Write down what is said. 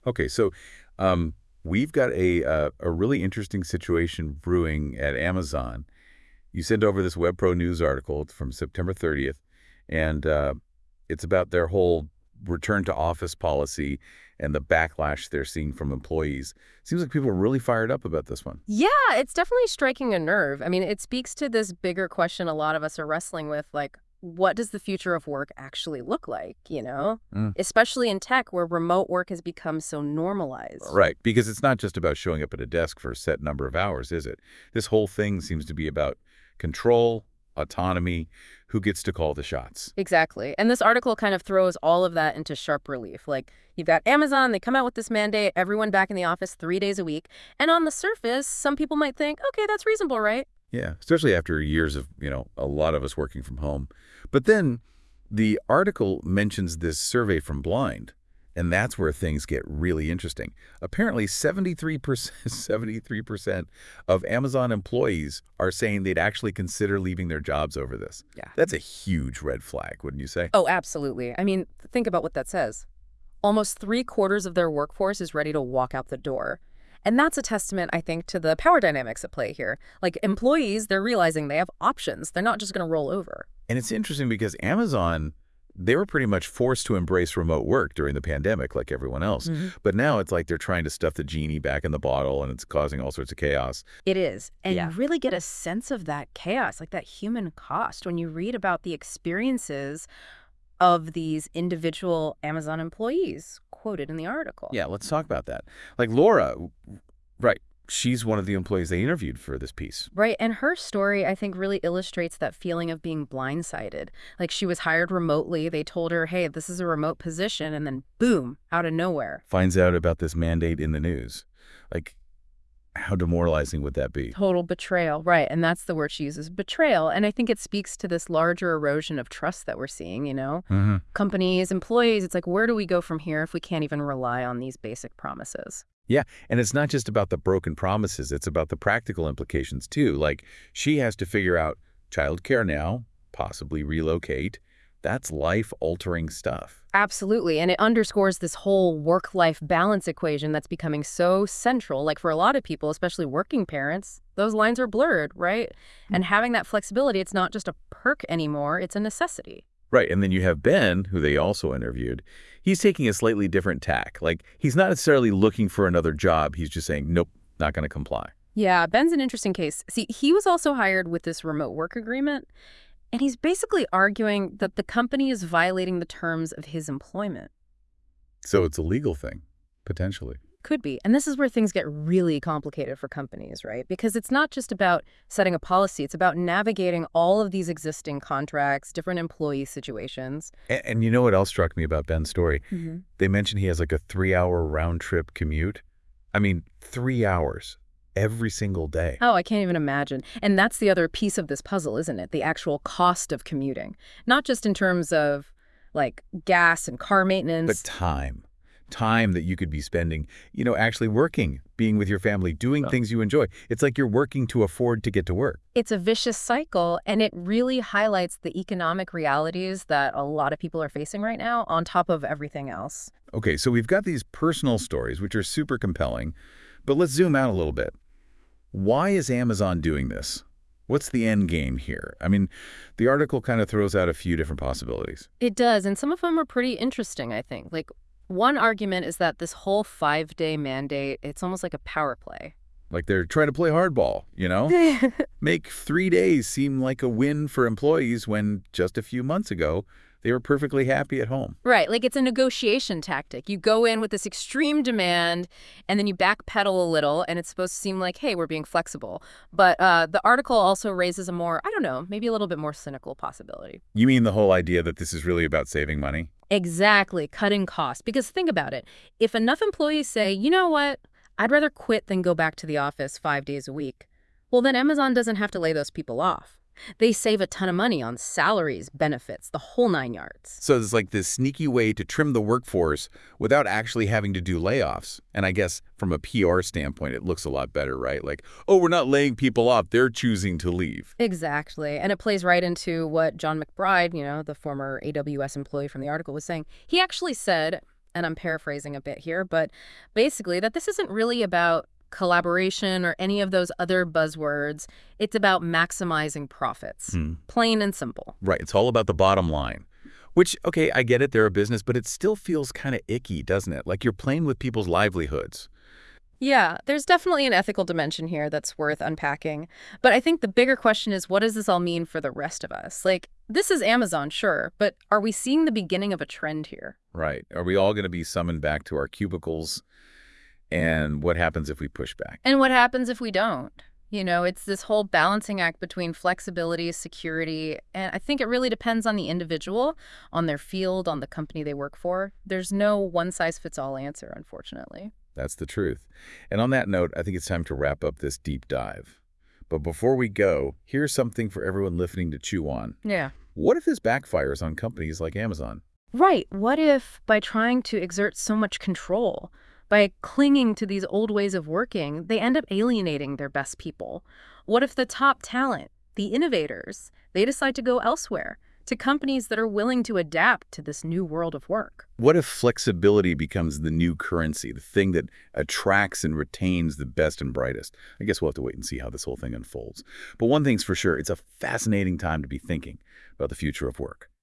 Okay, so we've got a really interesting situation brewing at Amazon. You sent over this WebPro News article from September 30th, and it's about their whole return to office policy and the backlash they're seeing from employees. Seems like people are really fired up about this one. Yeah, it's definitely striking a nerve. I mean, it speaks to this bigger question a lot of us are wrestling with, like, what does the future of work actually look like, you know? Mm. Especially in tech where remote work has become so normalized. Right, because it's not just about showing up at a desk for a set number of hours, is it? This whole thing seems to be about control, autonomy, who gets to call the shots. Exactly. And this article kind of throws all of that into sharp relief. Like, you've got Amazon, they come out with this mandate, everyone back in the office 3 days a week. And on the surface, some people might think, okay, that's reasonable, right? Yeah, especially after years of, a lot of us working from home. But then the article mentions this survey from Blind, and that's where things get really interesting. Apparently, 73% of Amazon employees are saying they'd actually consider leaving their jobs over this. Yeah. That's a huge red flag, wouldn't you say? Oh, absolutely. I mean, think about what that says. Almost 3/4 of their workforce is ready to walk out the door. And that's a testament, I think, to the power dynamics at play here. Like, employees, they're realizing they have options. They're not just going to roll over. And it's interesting because Amazon, they were pretty much forced to embrace remote work during the pandemic like everyone else. But now it's like they're trying to stuff the genie back in the bottle, and it's causing all sorts of chaos. It is. And Yeah. you really get a sense of that chaos, like that human cost, when you read about the experiences of these individual Amazon employees quoted in the article. Yeah, let's talk about that. Like Laura, right, she's one of the employees they interviewed for this piece. Right. And her story, I think, really illustrates that feeling of being blindsided. Like, she was hired remotely. They told her, hey, this is a remote position. And then boom, out of nowhere. Finds out about this mandate in the news. Like, how demoralizing would that be? Total betrayal. Right. And that's the word she uses, betrayal. And I think it speaks to this larger erosion of trust that we're seeing, you know? Companies, employees, it's like, where do we go from here if we can't even rely on these basic promises? Yeah, and it's not just about the broken promises. It's about the practical implications, too. Like, she has to figure out childcare now, possibly relocate. That's life-altering stuff. Absolutely. And it underscores this whole work-life balance equation that's becoming so central. Like, for a lot of people, especially working parents, those lines are blurred, right? And having that flexibility, it's not just a perk anymore, it's a necessity. Right, and then you have Ben, who they also interviewed. He's taking a slightly different tack. Like, he's not necessarily looking for another job. He's just saying, nope, not going to comply. Yeah, Ben's an interesting case. See, he was also hired with this remote work agreement, and he's basically arguing that the company is violating the terms of his employment. So it's a legal thing, potentially. Could be. And this is where things get really complicated for companies, right? Because it's not just about setting a policy. It's about navigating all of these existing contracts, different employee situations. And you know what else struck me about Ben's story? Mm-hmm. They mentioned he has like a 3-hour round-trip commute. I mean, 3 hours every single day. Oh, I can't even imagine. And that's the other piece of this puzzle, isn't it? The actual cost of commuting. Not just in terms of, like, gas and car maintenance. But time. Time that you could be spending, actually working, being with your family, doing things you enjoy. It's like you're working to afford to get to work. It's a vicious cycle, and it really highlights the economic realities that a lot of people are facing right now on top of everything else. Okay, so we've got these personal stories, which are super compelling, but let's zoom out a little bit. Why is Amazon doing this? What's the end game here? I mean, the article kind of throws out a few different possibilities. It does, and some of them are pretty interesting, I think. Like, one argument is that this whole 5-day mandate, it's almost like a power play. Like they're trying to play hardball, Make 3 days seem like a win for employees when just a few months ago, they were perfectly happy at home. Right, like it's a negotiation tactic. You go in with this extreme demand, and then you backpedal a little, and it's supposed to seem like, hey, we're being flexible. But the article also raises a more, I don't know, maybe a little bit more cynical possibility. You mean the whole idea that this is really about saving money? Exactly, cutting costs. Because think about it. If enough employees say, you know what, I'd rather quit than go back to the office 5 days a week, well, then Amazon doesn't have to lay those people off. They save a ton of money on salaries, benefits, the whole 9 yards. So it's like this sneaky way to trim the workforce without actually having to do layoffs. And I guess from a PR standpoint, it looks a lot better, right? Like, oh, we're not laying people off. They're choosing to leave. Exactly. And it plays right into what John McBride, the former AWS employee from the article, was saying. He actually said, and I'm paraphrasing a bit here, but basically that this isn't really about collaboration or any of those other buzzwords. It's about maximizing profits. Hmm. Plain and simple. Right. It's all about the bottom line. Which, okay, I get it, they're a business, but it still feels kind of icky, doesn't it? Like you're playing with people's livelihoods. Yeah, there's definitely an ethical dimension here that's worth unpacking. But I think the bigger question is, what does this all mean for the rest of us? Like, this is Amazon, sure, but are we seeing the beginning of a trend here? Right. Are we all going to be summoned back to our cubicles? And what happens if we push back? And what happens if we don't? It's this whole balancing act between flexibility, security, and I think it really depends on the individual, on their field, on the company they work for. There's no one-size-fits-all answer, unfortunately. That's the truth. And on that note, I think it's time to wrap up this deep dive. But before we go, here's something for everyone listening to chew on. Yeah. What if this backfires on companies like Amazon? Right. What if by trying to exert so much control, by clinging to these old ways of working, they end up alienating their best people? What if the top talent, the innovators, they decide to go elsewhere, to companies that are willing to adapt to this new world of work? What if flexibility becomes the new currency, the thing that attracts and retains the best and brightest? I guess we'll have to wait and see how this whole thing unfolds. But one thing's for sure, it's a fascinating time to be thinking about the future of work.